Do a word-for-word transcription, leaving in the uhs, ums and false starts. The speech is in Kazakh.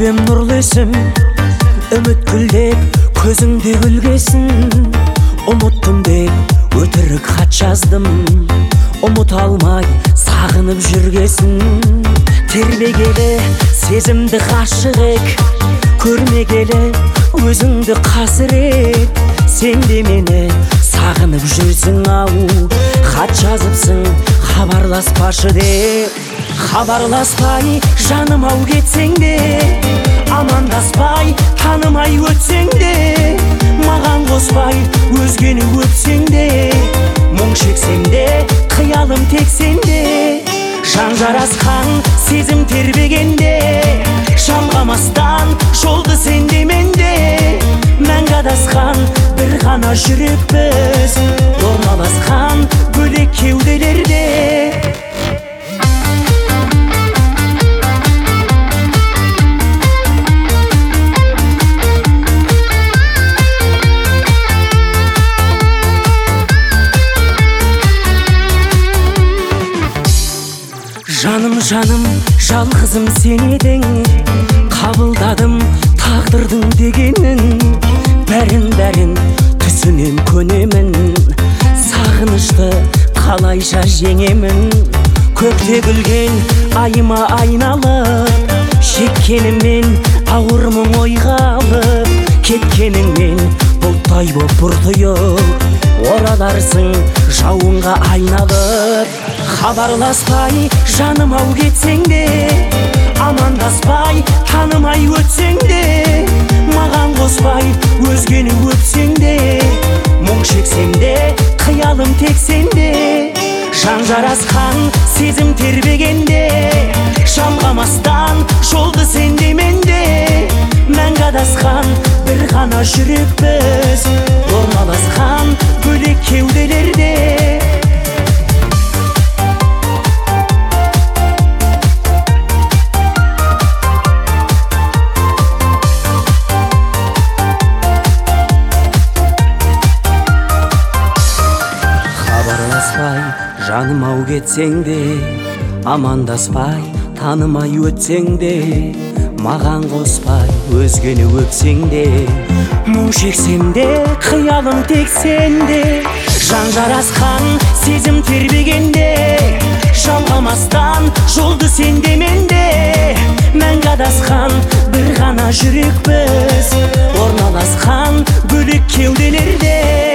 төбем нұрлы есім, үміт гүлдеп көзіңде гүлгесін. Ұмыттым деп өтірік хат жаздым, ұмыта алмай сағынып жүргесін. Тербегелі сезімді ғашық ек, көрмегелі өзіңді қасірет. Сен де мені сағынып жүрсің ау, хат жазыпсың хабарласпашы деп. Хабарласпай жаным ау кетсең де, амандаспай танымай өтсең де, маған қоспай өзгені өпсең де, мұң шексең де қиялым тек сенде. Жан жарасқан сезім тербегенде, жалғамастан жолды сенде менде. Мәңгі адасқан бір ғана жүрекпіз, орналасқан бөлек кеуделерде. Жаным жаным жалғызым сен едің, қабылдадым тағдырдың дегенін. Бәрін бәрін түсінен көнемін, сағынышты қалайша жеңемін. Көкте гүлген айыма айналып, шеккеніммен ауыр мұң ойға алып, кеткеніңмен бұлттай боп бұртиып, ораларсың жауынға айналып. Хабарласпай жаным ау кетсең де, амандаспай танымай өтсең де, маған қоспай өзгені өпсең де, мұң шексең де қиялым тек сенде. Жан жарасқан сезім тербегенде, жалғамастан жолды сенде менде. Мәңгі адасқан бір ғана жүрекпіз, орналасқан бөлек кеуделерде. Жаным ау кетсең де, амандаспай танымай өтсең де, маған қоспай өзгені өпсең де, мұң шексең де қиялым тек сенде. Жан жарасқан сезім тербегенде, жалғамастан жолды сенде менде. Мәңгі адасқан бір ғана жүрекпіз, орналасқан бөлек кеуделерде.